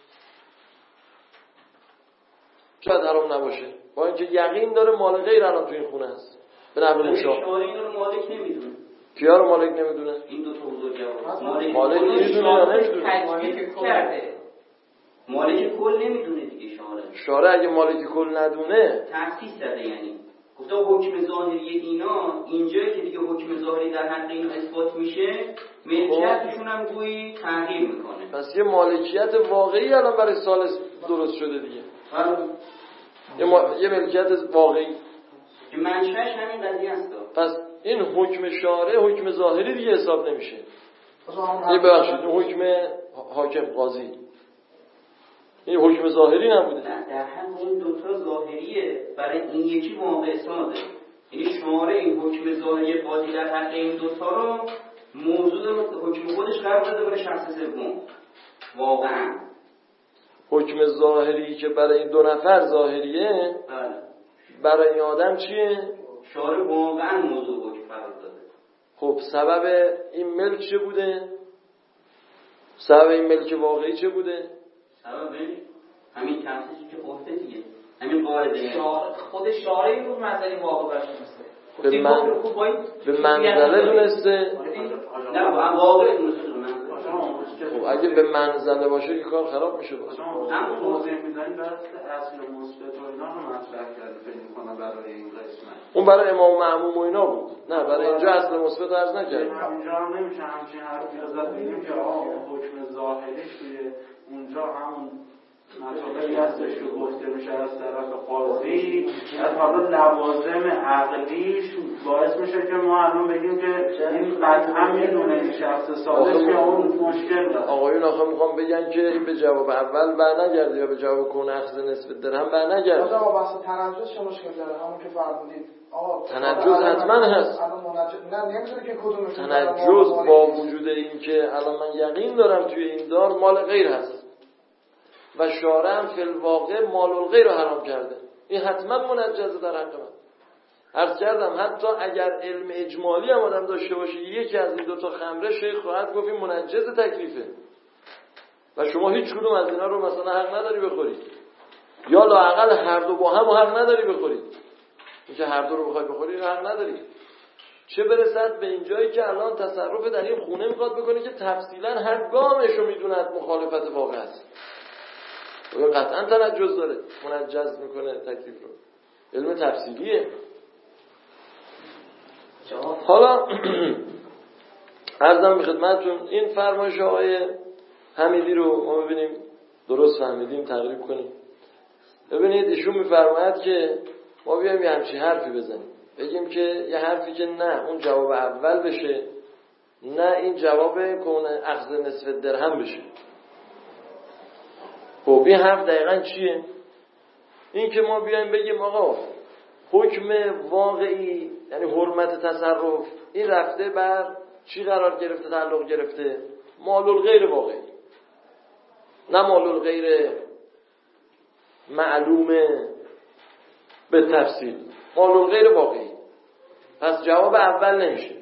چرا حرام نباشه؟ با اینکه یقین داره مال غیر الان تو این خونه هست. به نقل شاه. شارع این رو مالک نمیدونه. کیا رو مالک نمیدونه؟ این دو تا بزرگوار. مالک میدونه یا نمیدونه؟ تجویز کرده. مالک کل نمیدونه دیگه شارع. شارع اگه مالک کل ندونه تخصیص داده، یعنی گفته حکم ظاهری اینا اینجایی که دیگه حکم ظاهری در حق اینا اثبات میشه ملکیتشون هم گویی تغییر میکنه. پس یه مالکیت واقعی الان برای ثالث درست شده دیگه. یه, ما... یه ملکیت واقعی که منشأش همین قضیه است. پس این حکم شارع حکم ظاهری دیگه حساب نمیشه. یه ببخشید این حکم حاکم قاضی این حکم ظاهری نبوده. نه در حق اون دوتا ظاهریه، برای این یکی واقع سازه. یعنی شارع این حکم ظاهری قاضی در حق این دوتا رو موضوع حکم خودش قرار داده برای شخص سوم. واقعا حکم ظاهری که برای این دو نفر ظاهریه بله. برای این آدم چیه؟ شارع واقعا موضوع حکم قرار داده. خب سبب این ملک چه بوده؟ سبب این ملک واقعی چه بوده؟ سببش همین تفسیری که گفته دیگه، همین قاعده. شارع خود شارعی رو مسئله واقع برش دونسته. به من به منزله دونسته. نه با واقع دونسته. خب اگه به منزله باشه که کار خراب میشه باشه. هم توضیح میدن برای اصل مثبت و اینا رو مطرح کرده فکر می‌کنم برای این قسمت. اون برای امام معموم و اینا بود. نه برای اینجا اصل مثبت عرض نکرد. همینجا هم نمیشه همچین حرفی ازت بگیم که آقا حکم ظاهری توی اونجا همون مطالبی هستش که گفته میشه از طرف قاضی، از حالا لوازم عقلیش باعث میشه که ما الان بگیم که این قطعا میدونه این شخص ثالث که اون مشکل داره. آقایون آخه میخوام بگن که این به جواب اول برنگرده یا به جواب کون اخذ نصف درهم برنگرده. مثلا با بحث تنجز چه مشکل داره؟ همون که فرمودید تنجز حتما هست. نه نمیدونه که کدومش تنجز با وجود این که الان من یقین دارم توی این دار مال غیر هست و شارع هم فی الواقع مال الغیر رو حرام کرده، این حتما منجزه در حق من. عرض کردم حتی اگر علم اجمالی هم آدم داشته باشه یکی از این دوتا خمره شیخ خواهد گفت این منجز تکلیفه و شما هیچ کدوم از اینا رو مثلا حق نداری بخورید یا لااقل هر دو با هم حق نداری بخورید. اینکه هر دو رو بخوای بخورید حق نداری، چه برسد به اینجایی که الان تصرف در این خونه میخواد بکنه که تفصیلا هر گامش رو میدوند مخالفت واقع است. و قطعا تنجز داره، منجز میکنه تکلیف رو، علم تفصیلیه. حالا عرضم به خدمتتون این فرمایش آقای حمیدی رو ما ببینیم درست فهمیدیم تقریب کنیم. ببینید ایشون میفرماید که ما بیایم یه همچین حرفی بزنیم، بگیم که یه حرفی که نه اون جواب اول بشه، نه این جواب کون اخذ نصف درهم بشه. خب این حرف دقیقا چیه؟ این که ما بیایم بگیم آقا حکم واقعی یعنی حرمت تصرف این رفته بر چی قرار گرفته، تعلق گرفته؟ مال الغیر واقعی، نه مال الغیر معلومه به تفصیل، مال الغیر واقعی. پس جواب اول نمیشه.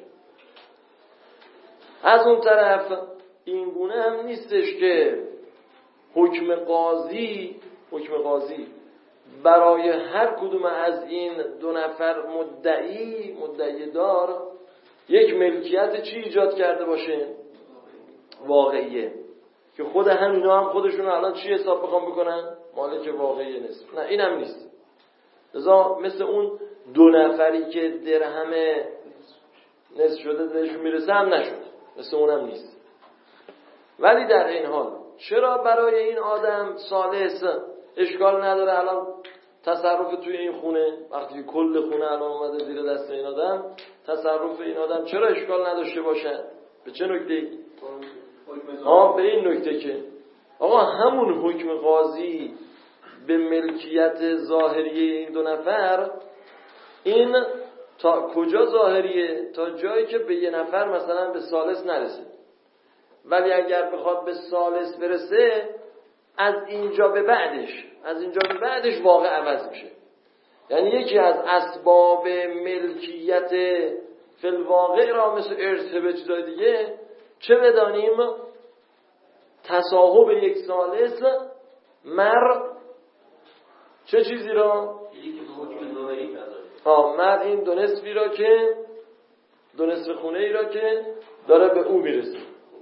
از اون طرف این گونه هم نیستش که حکم قاضی حکم قاضی برای هر کدوم از این دو نفر مدعی مدعی دار یک ملکیت چی ایجاد کرده باشه؟ واقعیه، که خود همینا هم خودشون الان چی حساب بخوام بکنن؟ مالک واقعی نیست. نه این هم نیست. لذا مثل اون دو نفری که درهم نصف شده دلشون میرسه هم نشد، مثل اونم نیست. ولی در این حال چرا برای این آدم ثالث اشکال نداره الان تصرف توی این خونه، وقتی کل خونه الان اومده زیر دست این آدم، تصرف این آدم چرا اشکال نداشته باشه؟ به چه نکته؟ آه به این نکته که آقا همون حکم قاضی به ملکیت ظاهری این دو نفر، این تا کجا ظاهریه؟ تا جایی که به یه نفر مثلا به ثالث نرسه. ولی اگر بخواد به ثالث برسه، از اینجا به بعدش از اینجا به بعدش واقع عوض میشه. یعنی یکی از اسباب ملکیت فی الواقع را مثل ارث به چیزای دیگه چه بدانیم؟ تصاحب یک ثالث مر چه چیزی را؟ ها مر این دو نصفی را که دو نصف خونه ای را که داره به او میرسه.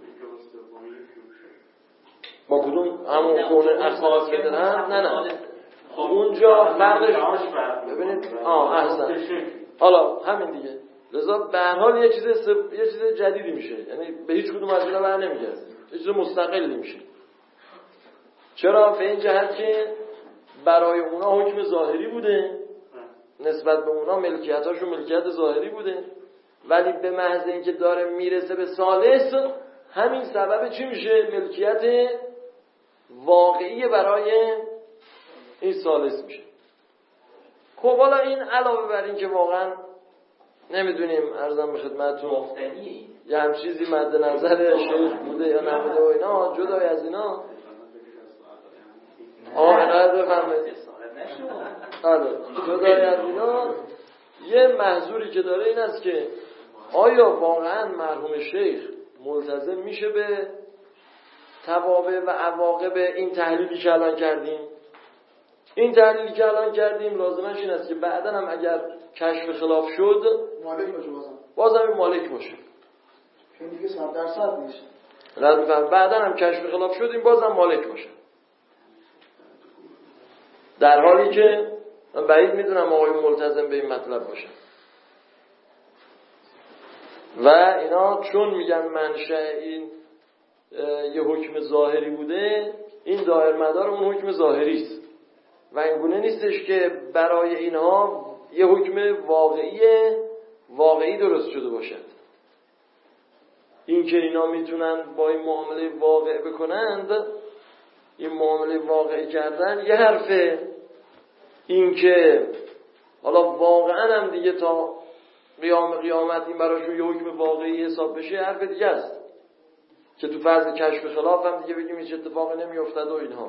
با کدوم همون خونه اخلاص بدن هم؟ نه نه اونجا فرقش ببینید. آه احسن. حالا همین دیگه. لذا به هر حال یه چیز سب... یه چیز جدیدی میشه، یعنی به هیچ کدوم از اینا بر نمیگرده، یه چیز مستقلی میشه. چرا؟ به این جهت که برای اونا حکم ظاهری بوده، نسبت به اونا ملکیتاشون ملکیت ظاهری بوده، ولی به محض اینکه داره میرسه به ثالث، همین سبب چی میشه؟ ملکیت واقعی برای این ثالث میشه. خب حالا این علاوه بر این که واقعا نمیدونیم عرضم به خدمتتون یه هم چیزی مد نظر شیخ بوده یا نبوده و اینا، جدای از اینا آه عنایت بفرمایید. آره جدای از اینا یه محظوری که داره این است که آیا واقعا مرحوم شیخ ملتزم میشه به توابع و عواقب این تحلیلی که الان کردیم؟ این تحلیلی که الان کردیم لازمش این است که بعدا هم اگر کشف خلاف شد مالک باشه، بازم بازم این مالک باشه، چون دیگه صد درصد نیست. لازم بعدا هم کشف خلاف شد این بازم مالک باشه، در حالی که من بعید میدونم آقای ملتزم به این مطلب باشه. و اینا چون میگن منشأ این یه حکم ظاهری بوده، این دایر مدار اون حکم ظاهری است و این گونه نیستش که برای اینها یه حکم واقعی واقعی درست شده باشد. این که اینا میتونن با این معامله واقع بکنند، این معامله واقعی کردن یه حرفه، این که حالا واقعا هم دیگه تا قیام قیامت این براشون یه حکم واقعی حساب بشه حرف دیگه است که تو فرض کشف خلاف هم دیگه بگیم هیچ اتفاقی نمیافتاد و اینها.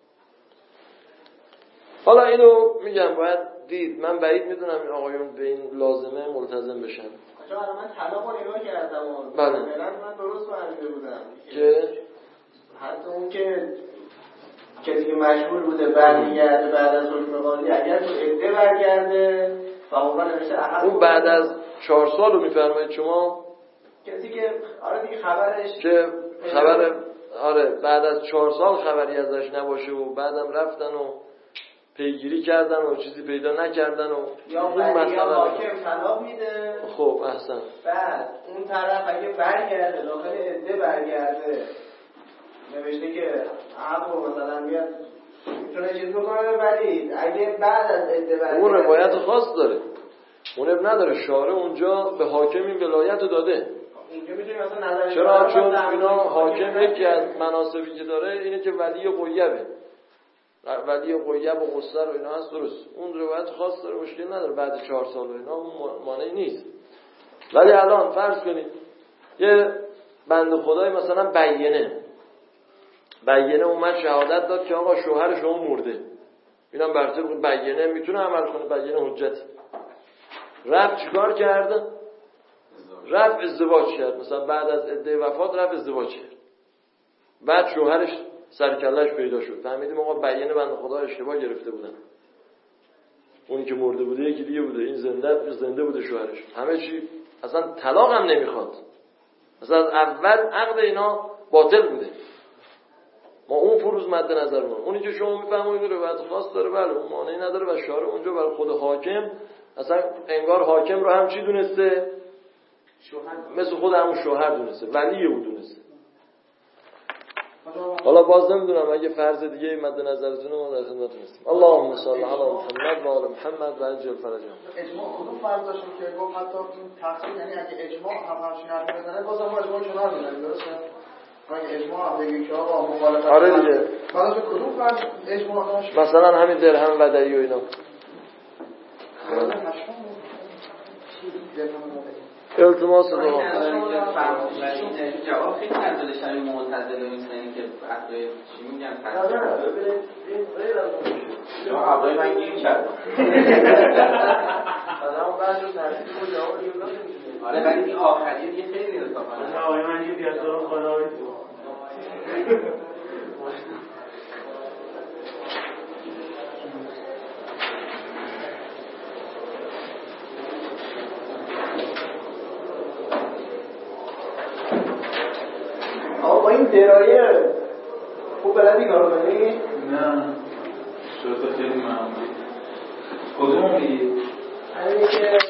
حالا اینو میگم باید دید. من بعید میدونم این آقایون به این لازمه ملتزم بشن. آجا من طلاق رو نگاه کردم و بله. من درست فهمیده بودم که حتی اون که کسی که مشغول بوده برمیگرده بعد از حکم قاضی، اگر تو عده برگرده و اون نمیشه اون بعد از چهار سال رو میفرمایید شما؟ کسی که آره دیگه خبرش که خبر آره بعد از چهار سال خبری ازش نباشه و بعدم رفتن و پیگیری کردن و چیزی پیدا نکردن و یا ولی یا حاکم طلاق میده. خب احسن. بعد اون طرف اگه برگرده داخل عده برگرده نوشته که عقل مثلا بیاد میتونه چیز بکنه، ولی اگه بعد از عده برگرده اون روایت خاص داره، اون اب نداره. شارع اونجا به حاکم این ولایت رو داده. چرا؟ چون اینا حاکم یکی از مناصبی که داره اینه که ولی غیبه، ولی غیب و قصر و اینا هست، درست. اون روایت خاص داره، مشکل نداره بعد چهار سال و اینا اون مانعی نیست. ولی الان فرض کنید یه بنده خدای مثلا بیینه بیینه اومد شهادت داد که آقا شوهر شما مرده، اینم بر طبق بیینه میتونه عمل کنه، بیینه حجت. رفت چیکار کرده؟ رفت ازدواج کرد، مثلا بعد از عده وفات رفت ازدواج کرد، بعد شوهرش سرکله‌اش پیدا شد، فهمیدیم آقا بیینه بنده خدا اشتباه گرفته بودن، اونی که مرده بوده یکی دیگه بوده، این زنده زنده بوده شوهرش، همه چی اصلا طلاق هم نمیخواد، مثلا از اول عقد اینا باطل بوده. ما اون فروض مد نظرمون، اونی که شما میفهمید روایت خاص داره، بله اون مانعی نداره و شارع اونجا برای خود حاکم اصلا انگار حاکم رو هم چی دونسته؟ شوهر، مثل خود همون شوهر دونسته، ولی او دونسته. حالا باز نمیدونم اگه فرض دیگه مد نظرتونه ما در خدمتتون هستیم. اللهم صل علی محمد و آل محمد و عجل فرجهم. اجماع کدوم فرض داشتم که گفت حتی این تقسیم، یعنی اگه اجماع هم همچین حرف بزنه بازم ما اجماع کنار میذاریم، درسته؟ اگه اجماع هم بگی که آقا مخالفت، آره دیگه، بعد کدوم فرض اجماع داشت؟ مثلا همین درهم ودعی و اینا التماس دعا. جواب خیلی نداده شبیه معتزله می‌سنی که عقل چی میگن پس ببینید این غیر از اون یا عقل من گیر کرد آدمو بعد رو ترتیب و جواب دیگه نمی‌ده. آره ولی این آخریه دیگه خیلی انصافانه. آقای من یه بیاد خدا با این درایه خوب بلدی کار کنی؟ نه شروط خیلی معمولی. کدوم میگی؟ همینی که